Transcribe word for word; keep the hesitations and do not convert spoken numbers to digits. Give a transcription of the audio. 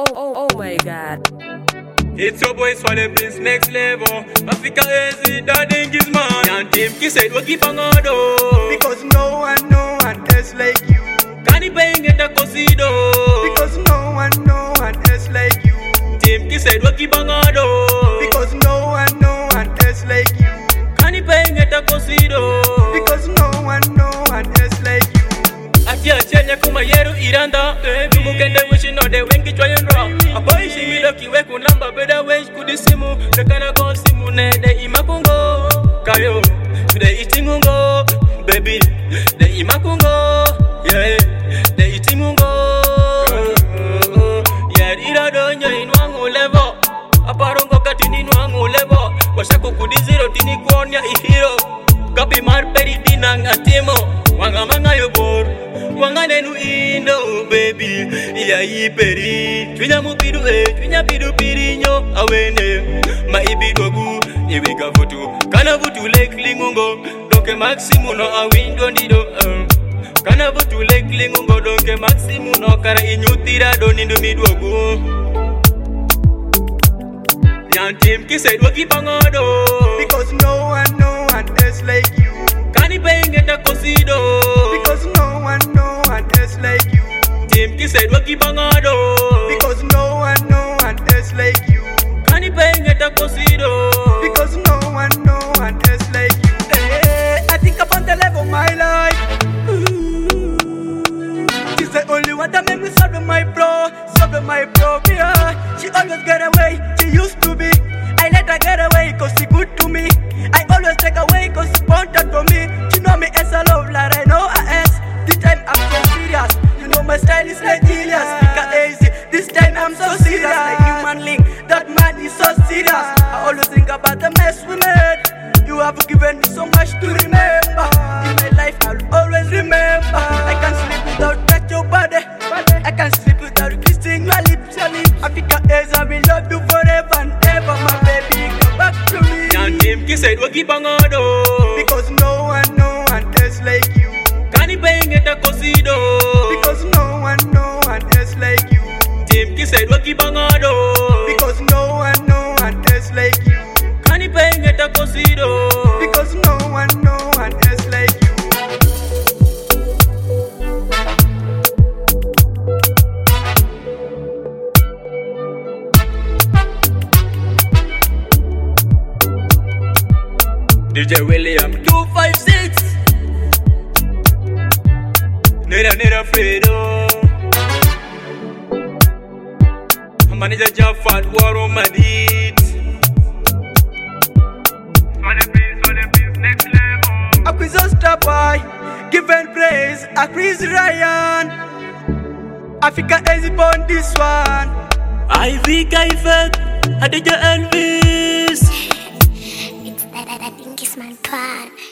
oh, oh my God. It's your boy Swallow Prince next level. Africa is that English man. And Team Kiss said we keep on go. Because no one, no one else like you. Can you pay get a cosido? Because no one, no one else like you. Team Kiss said we keep on go. Because no one, no one else like you. Can you pay get a cosido? Because no one, no one else like you. Atia chenya kuma yeru iranda. Mukende wishi no de wengi chwayendra. Apoy shimi loki we kunamba beda wesh kudisimu. Lekana go simu ne de imakungo. Kayo, de itingungo. Baby, de imakungo. Yeah, de itingungo. Yeah, ira donyo inwangu levo. Aparongo katini nwangu levo. Washaku kudiziro tini kuonya ihiro. Kapi marperi dinang atimo. Wanga manga yobor. Wanga nenu indo baby. Iya iperi. Twinya mupidu e. Twinya pidu pirinyo. Awene. Ma ibidogu. Iwika futu. Kana futu lek lingungo. Doke maximu no awindo ndido. Uh. Kana futu lek lingungo. Doke maximu no kara inyutira do nindo midwogu. Nyan Team Kiss said we keep on go. Because no one, no one else like you. Can you pay get a cosido? Because no one, no one else like you. Team Kiss said we keep on go. Because no one, no one else like you. Can you pay get a cosido? Because no one, no one else like you. Hey, I think about the level of my life. She's the only one that made me solve my bro, solve my bro. Yeah, she always get away. She used to be. I let her get away cause she good to me. I always take away cause she wanted for me. She know me as a love like I know her as. This time I'm so serious. You know my style is like genius. Because easy. This time I'm so serious. Like human link. That man is so serious. I always think about the mess we made. You have given me so much to remember. In my life I'll always remember. I can't sleep without touch your body. I can't sleep without kissing your lips. Africa is I will love you forever and ever. My baby, come back to me. Nyan Team Kiss said we keep on go. Because no one, no one else like you. Can you pay get a cosido? Because no one, no one else like you. Team Kiss said we keep on go. Because no one, no one else like you. Can you pay get a cosido? Because no one, no one else like you. D J William two five six. Nera nera Fredo. Manager Jafat Waro Madid. Swallow Prince, Swallow Prince next level. A quiz star boy, given praise. A Chris Ryan. Africa is upon this one. Ivy Kaifet, Adija Elvis. It's that I think it's my plan.